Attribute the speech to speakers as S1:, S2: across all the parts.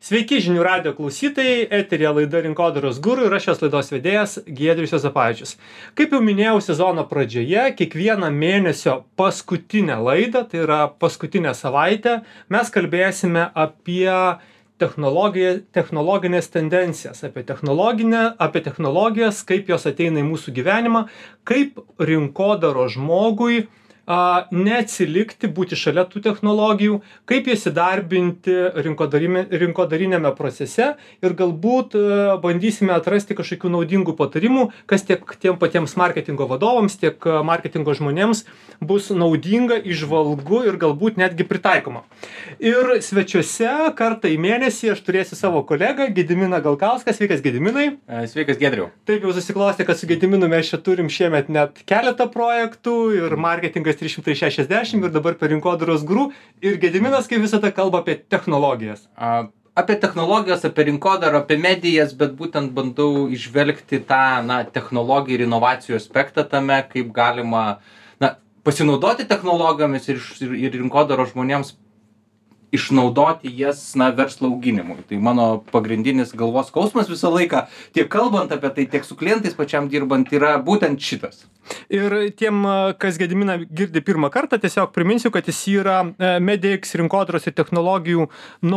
S1: Sveiki žinių radijo klausytojai, eteryje laida Rinkodaros guru ir aš šios laidos vedėjas Giedrius Juozapavičius. Kaip jau minėjau sezono pradžioje, kiekvieną mėnesio paskutinę laidą, tai yra paskutinę savaitę, mes kalbėsime apie technologinės tendencijas, apie technologijas, kaip jos ateina į mūsų gyvenimą, kaip rinkodaros žmogui neatsilikti, būti šalia tų technologijų, kaip jas įdarbinti rinkodarinėme procese ir galbūt bandysime atrasti kažkokių naudingų patarimų, kas tiek tiem patiems marketingo vadovams, tiek marketingo žmonėms bus naudinga, įžvalgu ir galbūt netgi pritaikoma. Ir svečiuose kartą į mėnesį aš turėsiu savo kolegą Gediminą Galkauską. Sveikas, Gediminai.
S2: Sveikas, Giedriu.
S1: Taip jau susiklostė, kad su Gediminu mes čia turim šiemet net keletą projektų ir marketingas 360 ir dabar per Rinkodaros guru. Ir Gediminas, kaip visada, kalba apie technologijas.
S2: Apie technologijas, apie rinkodarą, apie medijas, bet būtent bandau išvelgti tą technologijų ir inovacijų aspektą tame, kaip galima pasinaudoti technologijomis ir rinkodaros žmonėms išnaudoti jas verslo auginimui. Tai mano pagrindinis galvos skausmas visą laiką, tiek kalbant apie tai, tiek su klientais pačiam dirbant, yra būtent šitas.
S1: Ir tiem, kas Gediminą girdi pirmą kartą, tiesiog priminsiu, kad jis yra Medix rinkodaros ir technologijų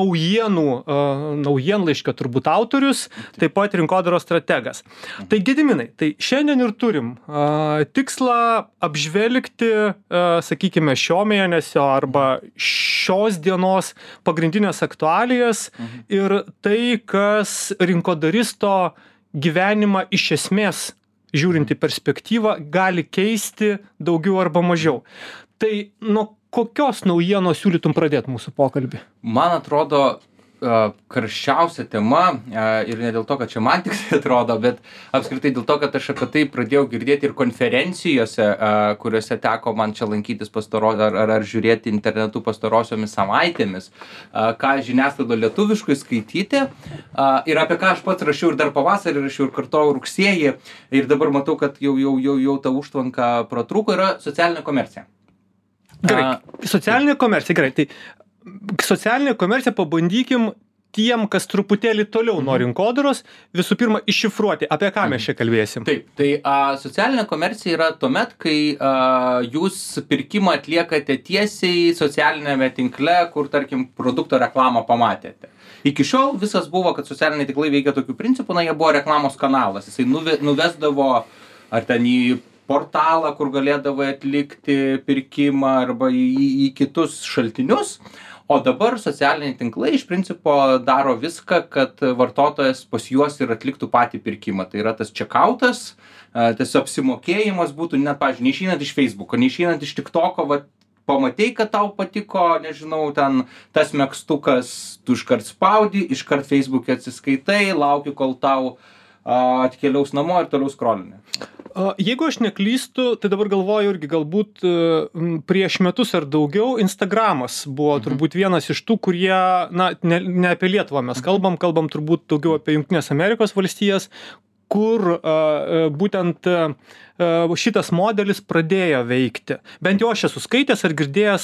S1: naujienlaiškio turbūt autorius, taip pat rinkodaros strategas. Tai Gediminai, tai šiandien ir turim tikslą apžvelgti, sakykime, šio mėnesio arba šios dienos pagrindinės aktualijas ir tai, kas rinkodaristo gyvenimą iš esmės žiūrint į perspektyvą, gali keisti daugiau arba mažiau. Tai nuo kokios naujienos siūlytum pradėti mūsų pokalbį?
S2: Man atrodo, karščiausia tema, ir ne dėl to, kad čia man tik atrodo, bet apskritai dėl to, kad aš apie tai pradėjau girdėti ir konferencijose, kuriuose teko man čia lankytis ar žiūrėti internetu pastarosiomis savaitėmis, ką žiniasklaido lietuviškai skaityti, ir apie ką aš pats rašiau ir dar pavasarį rašiau ir kartojau rugsėjį, ir dabar matau, kad jau ta užtvanka pratrūko, yra socialinė komercija.
S1: Gerai, socialinė komercija, gerai, tai socialinė komercija pabandykim tiem, kas truputėlį toliau nuo rinkodaros, visų pirma iššifruoti, apie ką mes čia kalbėsim.
S2: Taip, tai socialinė komercija yra tuomet, kai jūs pirkimą atliekate tiesiai socialinėme tinkle, kur, tarkim, produkto reklamą pamatėte. Iki šiol visas buvo, kad socialiniai tinklai veikia tokiu principu, jie buvo reklamos kanalas, jisai nuvesdavo ar ten į portalą, kur galėdavai atlikti pirkimą arba į kitus šaltinius. O dabar socialiniai tinklai iš principo daro viską, kad vartotojas pas juos ir atliktų patį pirkimą. Tai yra tas checkoutas, tas apsimokėjimas būtų, net, pavyzdžiui, neišeinant iš Facebooko, neišeinant iš TikToko, pamatei, kad tau patiko, nežinau, ten tas megztukas, tu iškart spaudi, iškart Facebook'e atsiskaitai, lauki, kol tau atkeliaus namo ir toliau scrollini.
S1: Jeigu aš neklystu, tai dabar galvoju irgi galbūt prieš metus ar daugiau Instagramas buvo turbūt vienas iš tų, kurie, ne apie Lietuvą mes kalbam turbūt daugiau apie Jungtines Amerikos valstijas, kur būtent šitas modelis pradėjo veikti. Bent jau aš esu skaitęs ar girdėjęs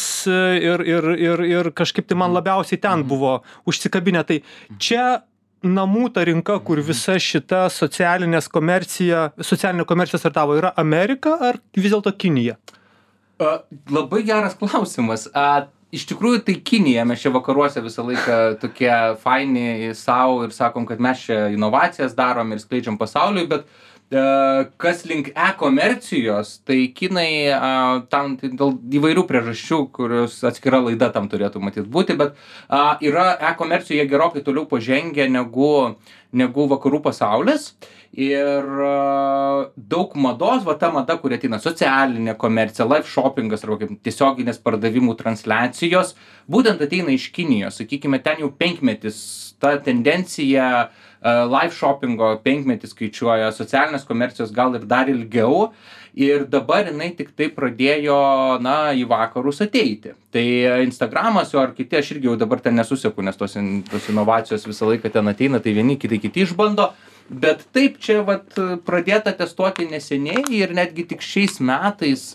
S1: ir kažkaip tai man labiausiai ten buvo užsikabinę. Tai čia namų ta rinka, kur visa šita socialinė komercija startavo, yra Amerika ar vis dėlto Kinija?
S2: Labai geras klausimas. Iš tikrųjų, tai Kinija, mes čia vakaruose visą laiką tokie faini savo ir sakom, kad mes čia inovacijas darom ir skleidžiam pasauliui, bet kas link e-komercijos, tai Kinai tam dėl įvairių priežasčių, kurios atskira laida tam turėtų matyti būti, bet yra e-komercijoje gerokai toliau pažengę negu vakarų pasaulis ir daug mados, ta mada, kuri ateina socialinė komercija, live shoppingas arba kaip tiesioginės pardavimų transliacijos, būtent ateina iš Kinijos. Sakykime, ten jau 5 metis ta tendencija live shoppingo 5 metį skaičiuoja, socialinės komercijos gal ir dar ilgiau ir dabar jinai tik tai pradėjo į vakarus ateiti. Tai Instagramas jo ar kiti, aš irgi jau dabar ten nesuseku, nes tos inovacijos visą laiką ten ateina, tai vieni kiti išbando, bet taip čia pradėta testuoti neseniai ir netgi tik šiais metais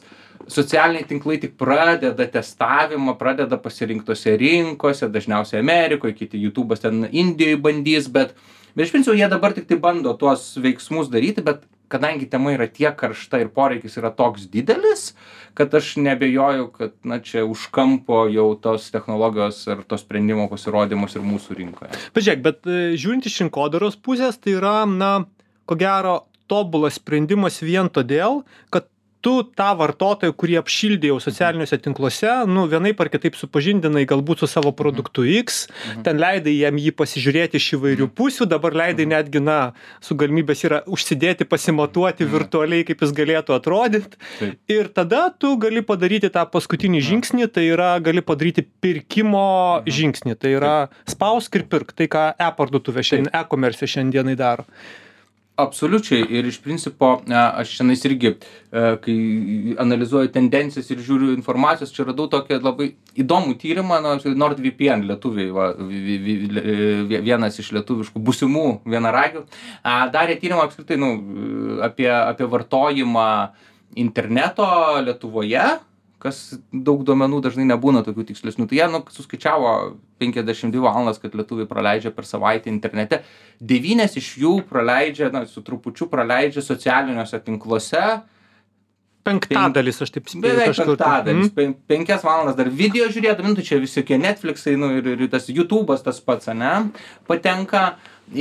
S2: socialiniai tinklai tik pradeda testavimą, pradeda pasirinktose rinkose, dažniausiai Amerikoje, kiti YouTube'as ten Indijoje bandys, bet iš principo jie dabar tik tai bando tuos veiksmus daryti, bet kadangi tema yra tiek karšta ir poreikis yra toks didelis, kad aš neabejoju, kad na, čia už kampo jau tos technologijos ir tos sprendimo pasirodymus ir mūsų rinkoje.
S1: Pažiūrėk, bet žiūrint iš rinkodaros pusės, tai yra, na, ko gero, tobulas sprendimas vien todėl, kad tu tą vartotoją, kurį apšildė jau socialiniuose tinkluose, nu, vienaip ar kitaip supažindinai galbūt su savo produktu X, ten leidai jam jį pasižiūrėti iš įvairių pusių, dabar leidai netgi, na, su galimybės yra užsidėti, pasimatuoti virtualiai, kaip jis galėtų atrodyti. Ir tada tu gali padaryti tą paskutinį žingsnį, tai yra gali padaryti pirkimo žingsnį, tai yra spausk ir pirk, tai ką e-parduotuvė šiandien, e-commerce šiandienai daro.
S2: Absoliučiai ir iš principo aš šiandien irgi, kai analizuoju tendencijas ir žiūriu informacijos, čia radau tokią labai įdomų tyrimą, NordVPN lietuviai, vienas iš lietuviškų būsimų vienaragių, darė tyrimą apskritai apie vartojimą interneto Lietuvoje, kas daug duomenų dažnai nebūna tokių tikslesnių. Tai jie suskaičiavo 52 valandas, kad lietuviai praleidžia per savaitę internete. 9 iš jų praleidžia, su trupučiu praleidžia socialiniuose tinkluose.
S1: Penktadalis, aš taip spėjau.
S2: Beveik penktadalis. 5 valandas dar video žiūrėdami, tai čia visokie Netflixai, ir tas YouTube'as tas pats, patenka.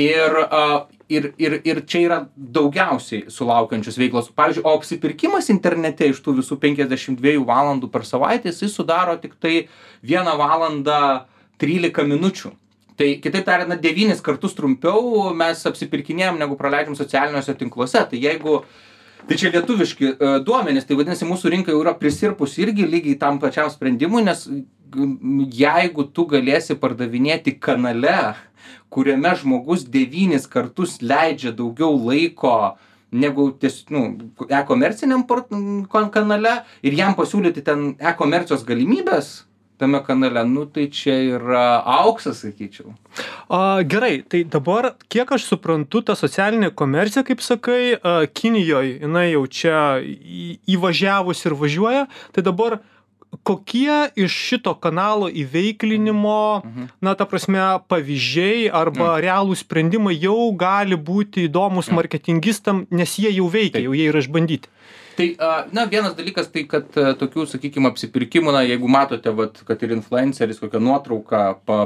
S2: Ir čia yra daugiausiai sulaukiančios veiklos. Pavyzdžiui, o apsipirkimas internete iš tų visų 52 valandų per savaitę, jis sudaro tik tai 1 valandą 13 minučių. Tai kitaip tariant, 9 kartus trumpiau mes apsipirkinėjom, negu praleidžiam socialiniuose tinkluose. Tai čia lietuviški duomenys, tai vadinasi, mūsų rinka jau yra prisirpusi irgi lygiai tam pačiam sprendimui, nes jeigu tu galėsi pardavinėti kanale, kuriame žmogus 9 kartus leidžia daugiau laiko negu e-komerciniam kanale ir jam pasiūlyti ten e-komercijos galimybės tame kanale, tai čia yra auksas, sakyčiau.
S1: Gerai, tai dabar, kiek aš suprantu, ta socialinė komercija, kaip sakai, Kinijoje, jinai jau čia įvažiavus ir važiuoja, tai dabar kokie iš šito kanalo įveiklinimo, ta prasme, pavyzdžiai arba realūs sprendimai jau gali būti įdomus marketingistam, nes jie jau veikia, jau jie yra išbandyti.
S2: Tai, vienas dalykas tai, kad tokių, sakykime, apsipirkimų, jeigu matote, kad ir influenceris kokią nuotrauką,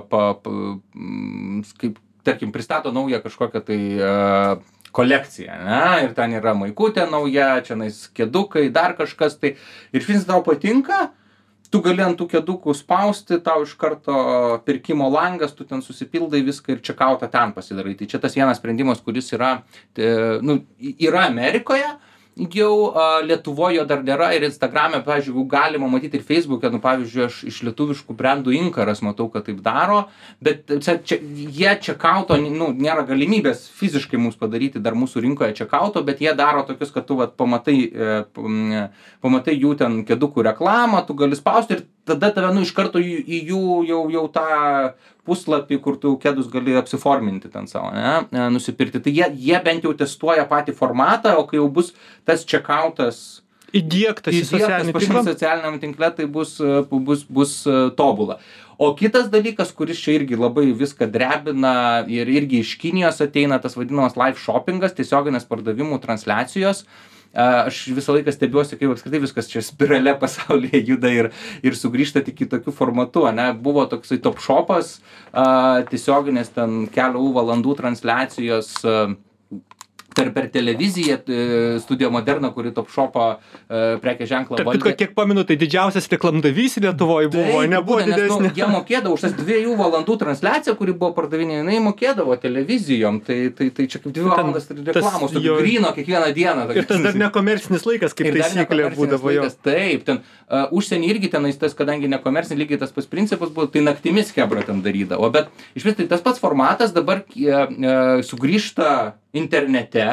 S2: kaip, tarkim, pristato naują kažkokią tai kolekciją, ir ten yra maikutė nauja, čia kėdukai, dar kažkas, tai ir iš tau patinka, tu gali ant tų kėdukų spausti, tau iš karto pirkimo langas, tu ten susipildai viską ir čekautą ten pasidarai. Tai čia tas vienas sprendimas, kuris yra Amerikoje, jau Lietuvoje dar nėra ir Instagrame, pavyzdžiui, galima matyti ir Facebook'e, pavyzdžiui, aš iš lietuviškų brandų Inkaras matau, kad taip daro, bet jie čekauto, nėra galimybės fiziškai mums padaryti dar mūsų rinkoje čekauto, bet jie daro tokius, kad tu pamatai jų ten kėdukų reklamą, tu gali spausti ir tada tave iš karto į jų jau tą puslapį, kur tu kėdus gali apsiforminti ten savo, nusipirkti. Tai jie bent jau testuoja patį formatą, o kai jau bus tas čekautas
S1: įdiegtas į
S2: socialiniam tinkle, tai bus tobula. O kitas dalykas, kuris čia irgi labai viską drebina ir irgi iš Kinijos ateina, tas vadinamas live shoppingas, tiesioginės pardavimų transliacijos. Aš visą laiką stebiuosi, kaip apskritai viskas čia spirale pasaulyje juda ir sugrįžta tik kitokiu formatu. Buvo toksai Top Shopas, tiesioginės ten kelių valandų transliacijos per televiziją, Studio Moderna, kuri Top Shopą prekės ženklą valdė.
S1: Tarp kitko, kiek pamenu, tai didžiausias reklamdavys Lietuvoje buvo, nebuvo didesnė.
S2: Jie mokėdavo už tas 2 valandų transliaciją, kuri buvo pardavinė, jinai mokėdavo televizijom, tai čia kaip 2 valandas reklamos, tokio gryno kiekvieną dieną.
S1: Ir tas dar nekomercinis laikas, kaip taisyklė būdavo jo.
S2: Taip, ten užsienį irgi tenais tas, kadangi nekomercinis, lygiai tas pats principas buvo, tai naktimis chebra ten darydavo. Bet iš vis tai tas pats formatas dabar sugrįžta internete,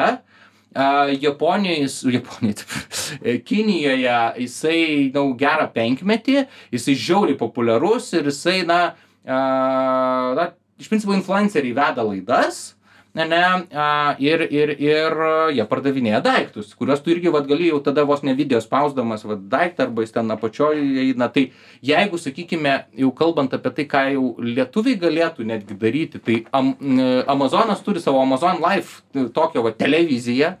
S2: Kinijoje jisai gerą 5 metį, jisai žiauriai populiarus ir jisai, iš principo influenceriai veda laidas ane, ir jie pardavinėja daiktus, kuriuos tu irgi vat gali jau tada vos ne video spausdamas vat daiktą arba jis ten apačioj eina. Tai jeigu, sakykime, jau kalbant apie tai, ką jau lietuviai galėtų netgi daryti, tai Amazonas turi savo Amazon Live tokią vat televiziją,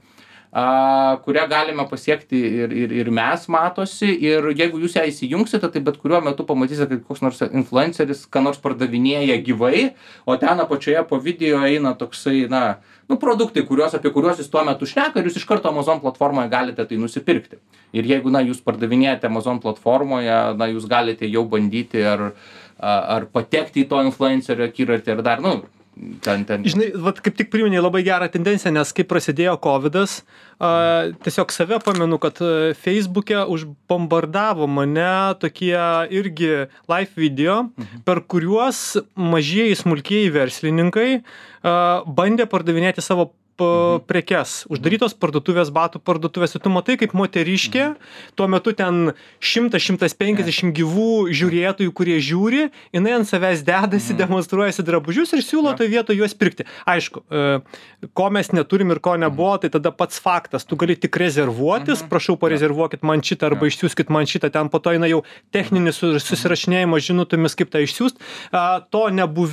S2: kurią galime pasiekti ir mes matosi, ir jeigu jūs ją įsijungsite, tai bet kuriuo metu pamatysite, kad koks nors influenceris ką nors pardavinėja gyvai, o ten apačioje po video eina toksai, produktai, apie kuriuos jis tuo metu šneka, ir jūs iš karto Amazon platformoje galite tai nusipirkti. Ir jeigu, jūs pardavinėjate Amazon platformoje, jūs galite jau bandyti ar patekti į to influencerio akiratį, ar dar, ten.
S1: Žinai, vat kaip tik priminėjai labai gerą tendenciją, nes kai prasidėjo COVID'as, tiesiog save pamenu, kad Facebook'e užbombardavo mane tokie irgi live video, per kuriuos mažieji smulkieji verslininkai bandė pardavinėti savo prekes. Uždarytos parduotuvės, batų parduotuvės, tu matai, kaip moteriškė, tuo metu ten 100-150 gyvų žiūrėtojų, kurie žiūri, jinai ant savęs dedasi, demonstruojasi drabužius ir siūlo toje vietoje juos pirkti. Aišku, ko mes neturim ir ko nebuvo, tai tada pats faktas, tu gali tik rezervuotis, prašau parezervuokit man šitą arba išsiųskit man šitą, ten po to eina jau techninis susirašinėjimo žinutėmis, kaip tą išsiųst. To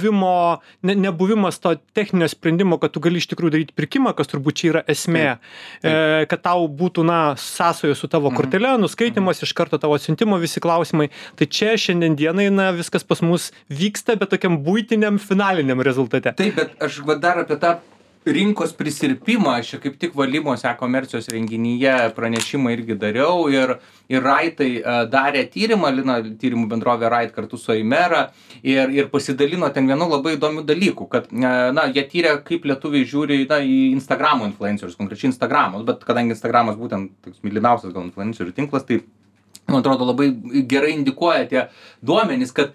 S1: nebuvimas to techninio sprendimo, kad tu gali iš tikrųjų daryti pirkimą, kas turbūt čia yra esmė, kad tau būtų, sąsojo su tavo kortele, nuskaitimas, iš karto tavo atsiuntimo visi klausimai. Tai čia šiandien dienai, viskas pas mus vyksta, bet tokiam buitiniam finaliniam rezultate.
S2: Taip, bet aš dar apie tą rinkos prisirpimą, aš čia kaip tik Valimos e-komercijos renginyje pranešimą irgi dariau, ir Raitai darė tyrimą, tyrimų bendrovė Rait kartu su Aimera, ir pasidalino ten vienu labai įdomių dalykų, kad, jie tyrė, kaip lietuviai žiūri į Instagramo influencerius, konkrečiai Instagramos, bet kadangi Instagramas būtent toks mylimiausias gal influencerių tinklas, tai, man atrodo, labai gerai indikuoja tie duomenys, kad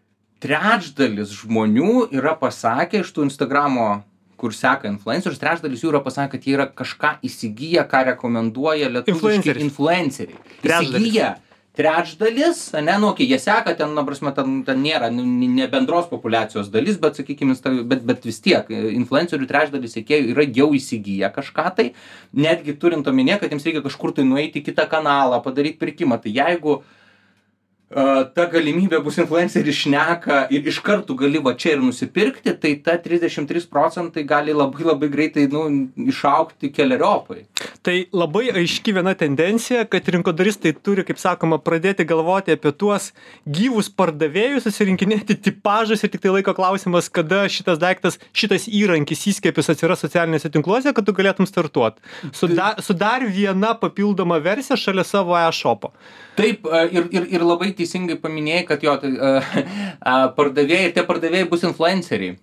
S2: trečdalis žmonių yra pasakę iš tų Instagramo, kur seka influencerius, trečdalis jų yra pasakę, kad jie yra kažką įsigiję, ką rekomenduoja lietuviški influenceriai. Įsigiję trečdalis, jie seka, ten nėra ne bendros populiacijos dalis, bet, sakykime, bet vis tiek, influencerių trečdalis sekėjų yra jau įsigiję kažką tai, netgi turint omenyje, kad jiems reikia kažkur tai nueiti į kitą kanalą, padaryti pirkimą. Tai jeigu ta galimybė bus influenceris šneka ir iš karto gali va čia ir nusipirkti, tai ta 33% gali labai labai greitai išaugti keleriopai.
S1: Tai labai aiški viena tendencija, kad rinkodaristai turi, kaip sakoma, pradėti galvoti apie tuos gyvus pardavėjus, susirinkinėti tipažus, ir tik tai laiko klausimas, kada šitas daiktas, šitas įrankis įskiepis atsiras socialinėse tinkluose, kad tu galėtum startuoti. Su dar viena papildoma versija šalia savo e-shopo.
S2: Taip, ir labai teisingai paminėjai, kad pardavėjai ir tie pardavėjai bus influenceriai.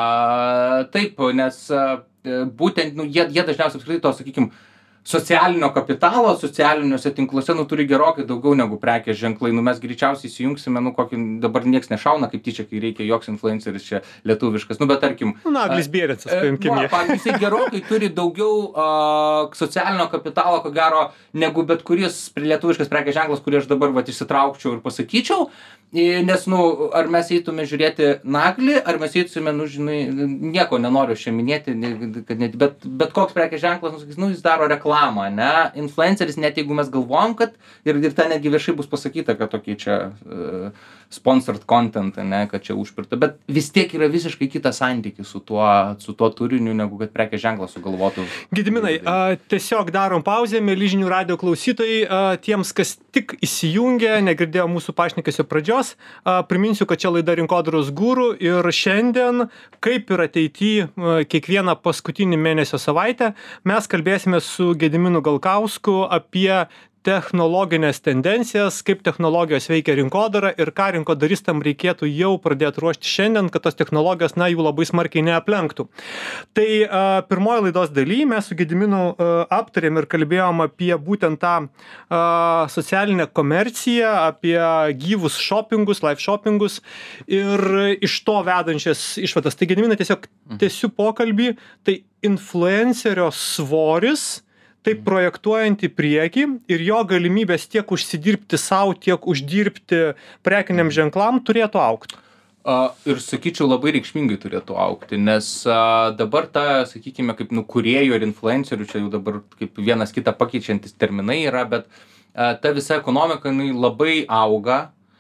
S2: Taip, nes būtent, jie dažniausiai apskritai to, sakykime, socialinio kapitalo socialiniuose tinkluose turi gerokai daugiau negu prekės ženklai. Mes greičiausiai įsijungsime, kokį dabar nieks nešauna kaip tyčia, kai reikia joks influenceris čia lietuviškas. Bet tarkim...
S1: Naglis Biericas, paimkime.
S2: Jisai gerokai turi daugiau socialinio kapitalo, ko gero, negu bet kuris lietuviškas prekės ženklas, kurį aš dabar išsitraukčiau ir pasakyčiau. Nes, ar mes eitume žiūrėti Naglį, ar mes eitume, nieko nenoriu čia minėti, bet koks prekės ženklas, jis daro reklamą, ne? Influenceris, net jeigu mes galvojam, kad ir ten netgi viešai bus pasakyta, kad tokie čia sponsored content, ne, kad čia užpirta, bet vis tiek yra visiškai kitas santykis su tuo turiniu, negu kad prekės ženklas sugalvotų.
S1: Gediminai, tiesiog darom pauzę, mieli žinių radijo klausytojai, tiems, kas tik įsijungė, negirdėjo mūsų pašnekesio pradžios, priminsiu, kad čia laida Rinkodaros guru, ir šiandien, kaip ir ateityje, kiekvieną paskutinį mėnesio savaitę, mes kalbėsime su Gediminu Galkausku apie technologinės tendencijas, kaip technologijos veikia rinkodarą ir ką rinkodaristam reikėtų jau pradėti ruošti šiandien, kad tos technologijos, jų labai smarkiai neaplenktų. Tai pirmoje laidos dalyje mes su Gediminu aptarėm ir kalbėjom apie būtent tą socialinę komerciją, apie gyvus shoppingus, live shoppingus ir iš to vedančias išvadas. Tai Gediminai, tiesiog tęsiu pokalbį, tai influencerio svoris, taip projektuojant į priekį ir jo galimybės tiek užsidirbti savo, tiek uždirbti prekiniam ženklam turėtų augti.
S2: Ir sakyčiau, labai reikšmingai turėtų augti, nes dabar ta, sakykime, kaip kūrėjų ir influencerių, čia jau dabar kaip vienas kitą pakeičiantis terminai yra, bet ta visa ekonomika labai auga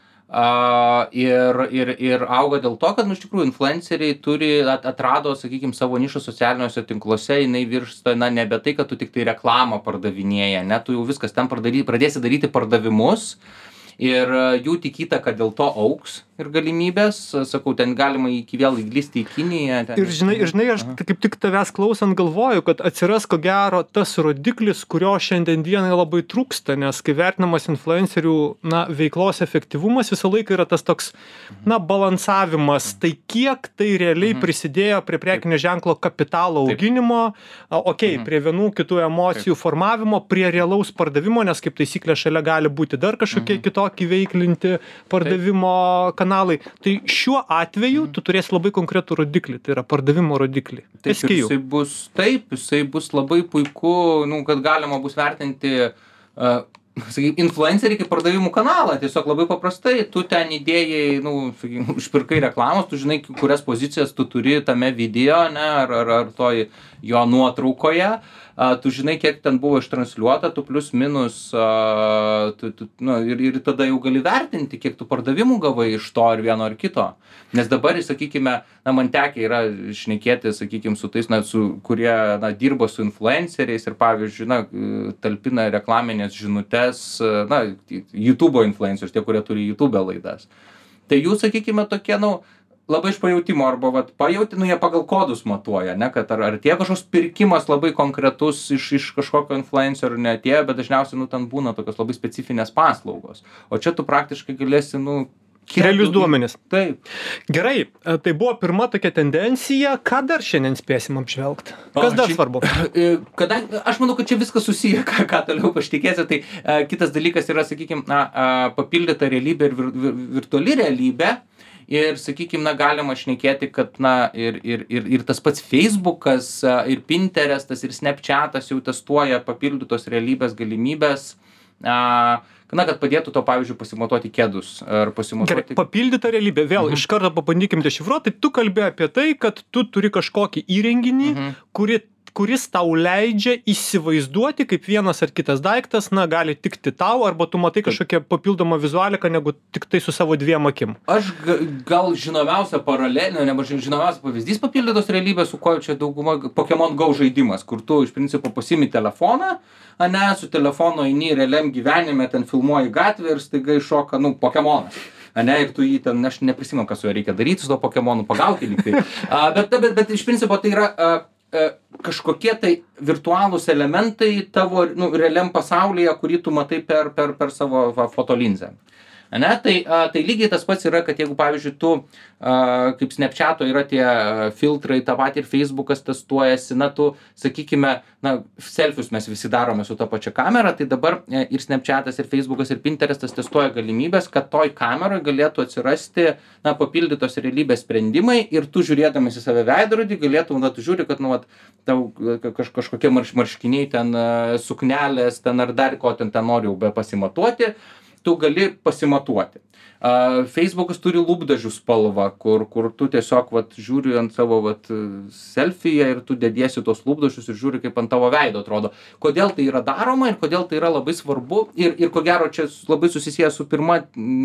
S2: ir auga dėl to, kad, iš tikrųjų, influenceriai atrado, sakykime, savo nišą socialiniuose tinkluose, jinai virsta, nebe tai, kad tu tik tai reklamą pardavinėja, tu jau viskas ten pradėsi daryti pardavimus. Ir jų tik įtaka dėl to auks ir galimybės, sakau, ten galima vėl įglisti į Kiniją.
S1: Ir žinai, aš kaip tik tavęs klausant galvoju, kad atsiras ko gero tas rodiklis, kurio šiandien dienai labai trūksta, nes kai vertinamas influencerių veiklos efektyvumas visą laiką yra tas toks, balansavimas, tai kiek tai realiai prisidėjo prie prekinio ženklo kapitalo auginimo, prie vienų kitų emocijų formavimo, prie realaus pardavimo, nes kaip taisyklė šalia gali būti dar kažkokie kitokį veiklinti pardavimo kanalai. Tai šiuo atveju tu turėsi labai konkretų rodiklį, tai yra pardavimo rodiklį.
S2: Taip, jisai bus labai puiku, kad galima bus vertinti influencerį kaip pardavimų kanalą, tiesiog labai paprastai, tu ten įdėjai, užpirkai reklamos, tu žinai, kurias pozicijas tu turi tame video, ar toj jo nuotraukoje, tu žinai, kiek ten buvo ištransliuota, tu plius minus, ir tada jau gali vertinti, kiek tu pardavimų gavai iš to ar vieno ar kito. Nes dabar, sakykime, man tekę yra šnekėti, sakykime, su tais, kurie dirba su influenceriais ir, pavyzdžiui, talpina reklaminės žinutes, YouTube'o influencerius, tie, kurie turi YouTube laidas. Tai jų, sakykime, tokie, labai iš pajautimo, arba pajauti, jie pagal kodus matuoja, kad ar tie kažkoks pirkimas labai konkretus iš kažkokio influencerių neatėjo, bet dažniausiai, ten būna tokios labai specifinės paslaugos. O čia tu praktiškai galėsi,
S1: realius duomenis.
S2: Taip.
S1: Gerai, tai buvo pirma tokia tendencija. Ką dar šiandien spėsim apžvelgti? Kas dar svarbu?
S2: Aš manau, kad čia viskas susiję, ką toliau pašnekėsi. Tai kitas dalykas yra, sakykime, papildyta realybė ir virtuali realybė. Ir, sakykime, galima šnekėti, kad, ir tas pats Facebookas, ir Pinterestas, ir Snapchatas jau testuoja papildytos realybės galimybės, kad padėtų to, pavyzdžiui, pasimatuoti kedus. Ar pasimatuoti...
S1: Gerai, papildyta realybė. Vėl iš karto pabandykim dešifruoti. Tai tu kalbi apie tai, kad tu turi kažkokį įrenginį, kuris tau leidžia įsivaizduoti, kaip vienas ar kitas daiktas, gali tikti tau, arba tu matai kažkokią papildomą vizualiką, negu tik tai su savo dviem akim.
S2: Aš gal žinomiausia paralelė, žinomiausia pavyzdys papildytos realybės, su ko čia dauguma Pokemon Go žaidimas, kur tu iš principo pasimi telefoną, su telefonu eini realiam gyvenime, ten filmuoji gatvę ir staiga iššoka, Pokemonas. Ir tu jį ten, aš neprisimenu, kas su juo reikia daryti, su to Pokemonu pagauti lyg tai. Bet iš principo tai yra kažkokie tai virtualūs elementai tavo realiam pasaulyje, kurį tu matai per savo fotolinzę. Tai lygiai tas pats yra, kad jeigu, pavyzdžiui, tu, kaip Snapchato yra tie filtrai, tą patį ir Facebookas testuojasi, tu, sakykime, selfius mes visi darome su tą pačią kamerą, tai dabar ir Snapchatas, ir Facebookas, ir Pinterestas testuoja galimybės, kad toj kameroj galėtų atsirasti, papildytos realybės sprendimai ir tu žiūrėdamas į save veidrodį galėtum, tu žiūri, kad, tau kažkokie marškiniai ten, suknelės, ten ar dar ko ten nori jau be pasimatuoti, tu gali pasimatuoti. Facebookas turi lūpdažių spalvą, kur tu tiesiog žiūri ant savo selfie ir tu dediesi tos lūpdažius ir žiūri, kaip ant tavo veido atrodo. Kodėl tai yra daroma ir kodėl tai yra labai svarbu ir ko gero čia labai susisieja su pirma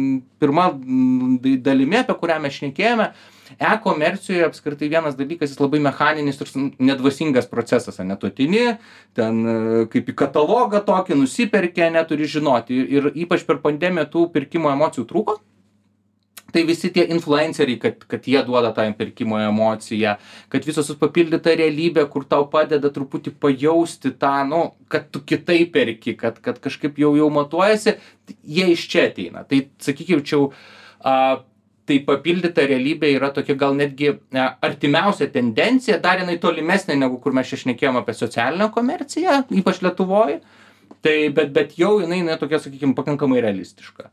S2: dalimi, apie kurią mes šnekėjome. E-komercijoje apskritai vienas dalykas, jis labai mechaninis ir nedvasingas procesas, tu ateini, ten kaip į katalogą tokį nusiperki, neturi žinoti. Ir ypač per pandemiją tų pirkimo emocijų trūko. Tai visi tie influenceriai, kad jie duoda tą pirkimo emociją, kad visos papildyta realybė, kur tau padeda truputį pajausti tą, kad tu kitaip perki, kad kažkaip jau matuojasi, jie iš čia ateina. Tai, sakykime, tai papildyta realybė yra tokia gal netgi artimiausia tendencija, dar jinai tolimesnė negu kur mes čia šnekėjom apie socialinę komerciją, ypač Lietuvoje, bet jau jinai tokia, sakykime, pakankamai realistiška.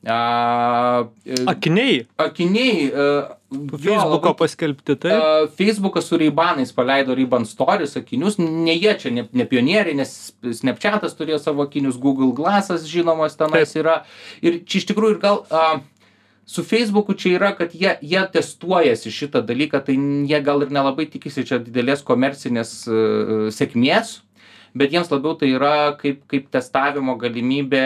S1: Akiniai. Facebooko paskelbti, tai?
S2: Facebookas su Ray-Banais paleido Ray-Ban Stories akinius, ne jie čia, ne pionieriai, nes Snapchatas turėjo savo akinius, Google Glassas žinomas tenais yra. Ir čia iš tikrųjų ir gal... su Facebooku čia yra, kad jie testuojasi šitą dalyką, tai jie gal ir nelabai tikisi čia didelės komercinės sėkmės, bet jiems labiau tai yra kaip testavimo galimybė,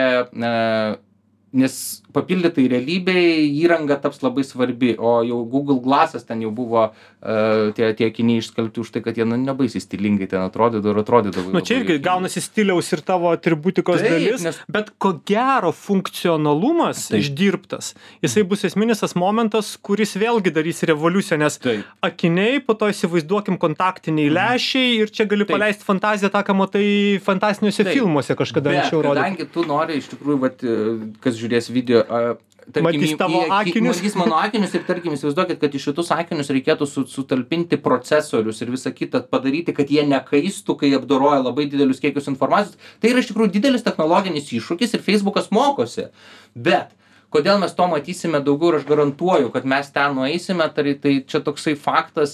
S2: nes papildytai realybei įranga taps labai svarbi, o jau Google Glass'as ten jau buvo tie akiniai išskalbti už tai, kad jie nebaisiai stilingai ten atrodydavo.
S1: Nu, čia irgi gaunasi stiliaus ir tavo atributikos dalis, bet ko gero funkcionalumas išdirbtas, jisai bus esminis tas momentas, kuris vėlgi darys revoliuciją, nes akiniai, po to įsivaizduokim kontaktiniai lęšiai ir čia gali paleisti fantaziją tą, ką matai fantastiniuose filmuose kažkada anksčiau rodė.
S2: Kadangi tu nori iš tikrųjų, vat, kas žiūrės video,
S1: matys tavo akinius.
S2: Matys mano akinius ir tarkim įsivaizduokit, kad į šitus akinius reikėtų sutalpinti procesorius ir visą kitą padaryti, kad jie nekaistų, kai apdoroja labai didelius kiekius informacijos. Tai yra iš tikrųjų didelis technologinis iššūkis ir Facebookas mokosi. Bet kodėl mes to matysime daugiau ir aš garantuoju, kad mes ten nueisime, tai čia toksai faktas.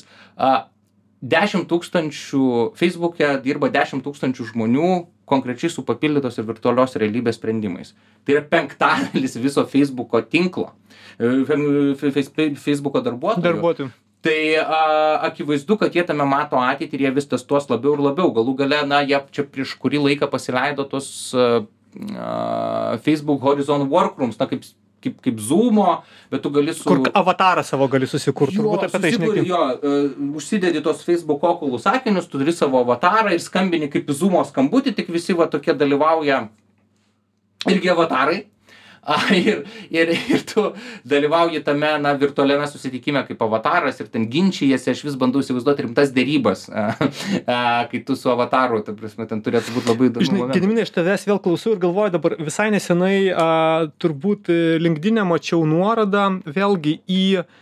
S2: 10 000, Facebook'e dirba 10 000 žmonių konkrečiai su papildytos ir virtualios realybės sprendimais. Tai yra 5% viso Facebook'o tinklo, Facebook'o darbuotojų. Tai akivaizdu, kad jie tame mato ateitį ir jie vis testuos labiau ir labiau. Galų gale, jie čia prieš kurį laiką pasileido tos Facebook Horizon Workrooms, kaip Zoom'o, bet tu gali
S1: Kur avatarą savo gali susikurti, turbūt apie tai šnekėti.
S2: Užsidedi tos Facebook Oculus akinius, tu turi savo avatarą ir skambini kaip Zoom'o skambutį, tik visi tokie dalyvauja irgi avatarai. Ir tu dalyvauji tame, virtualiame susitikime kaip avataras ir ten ginčijasi, aš vis bandau įsivaizduoti rimtas dėrybas, kai tu su avataru, ta prasme, ten turėtų būti labai įdomu.
S1: Žinai, Gediminai, aš tavęs vėl klausau ir galvoju dabar visai nesenai, turbūt LinkedIn'e mačiau nuorodą vėlgi į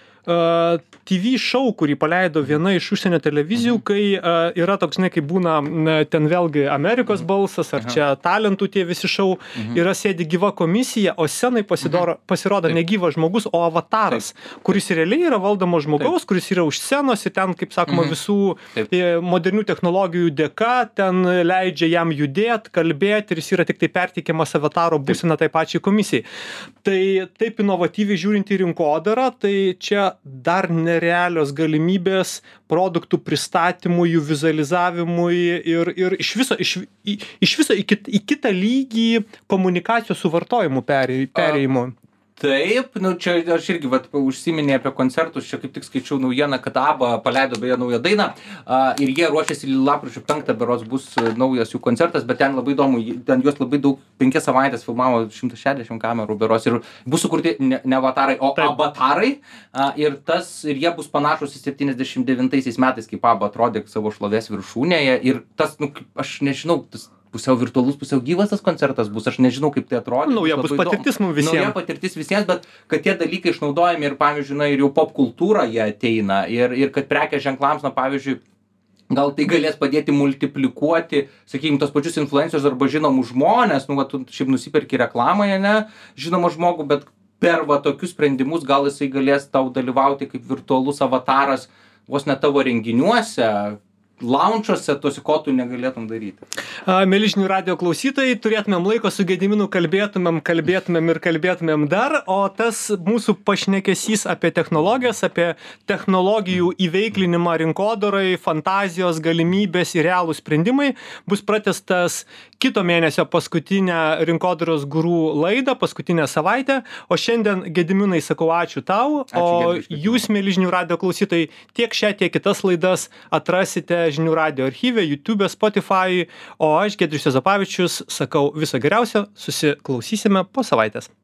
S1: TV show, kurį paleido viena iš užsienio televizijų, kai yra toks, kaip būna ten vėlgi Amerikos balsas, ar čia talentų tie visi šou, yra sėdi gyva komisija, o scenai pasirodo ne gyvas žmogus, o avataras, kuris realiai yra valdomas žmogaus, kuris yra už scenos ir ten, kaip sakoma, visų modernių technologijų dėka, ten leidžia jam judėti, kalbėti ir jis yra tik tai perteikiamas avataro būsena tai pačiai komisijai. Tai taip inovatyviai žiūrint į rinkodarą, tai čia dar nerealios galimybės produktų pristatymui, jų vizualizavimui ir iš viso į kitą lygį komunikacijos su vartojimu perėjimo.
S2: Taip, čia aš irgi užsiminė apie koncertus, čia kaip tik skaičiau naujieną, kad ABBA paleido beje naują dainą ir jie ruošiasi lapkričio 5 berods bus naujas jų koncertas, bet ten labai įdomu, ten juos labai daug, 5 savaitės filmavo 160 kamerų berods ir bus sukurti ne avatarai, o abatarai ir jie bus panašus į 79 metais, kaip ABBA atrodė savo šlovės viršūnėje ir tas, aš nežinau, tas pusiau virtualus, pusiau gyvas tas koncertas bus, aš nežinau, kaip tai atrodė.
S1: Nauja bus patirtis mums visiems.
S2: Nauja patirtis visiems, bet kad tie dalykai išnaudojami ir, pavyzdžiui, ir jau pop kultūra jie ateina ir kad prekės ženklams, pavyzdžiui, gal tai galės padėti multiplikuoti, sakykime, tos pačius influencerius arba žinomus žmonės, tu šiaip nusiperki reklamoje, žinomą žmogų, bet per tokius sprendimus gal jisai galės tau dalyvauti kaip virtualus avataras vos ne tavo renginiuose, launchuose, ko tu negalėtum daryti.
S1: Mieli žinių radijo klausytojai, turėtumėm laiko su Gediminu kalbėtumėm dar, o tas mūsų pašnekesys apie technologijas, apie technologijų įveiklinimą rinkodarai, fantazijos, galimybės ir realūs sprendimai bus pratęstas kito mėnesio paskutinę rinkodaros gurų laidą, paskutinę savaitę, o šiandien Gediminai sakau ačiū tau, o jūs, mieli žinių radijo klausytojai, tiek šią, tiek kitas laidas atrasite žinių radijo archyve, YouTube, Spotify, o aš, Giedrius Juozapavičius, sakau viso geriausio, susiklausysime po savaitės.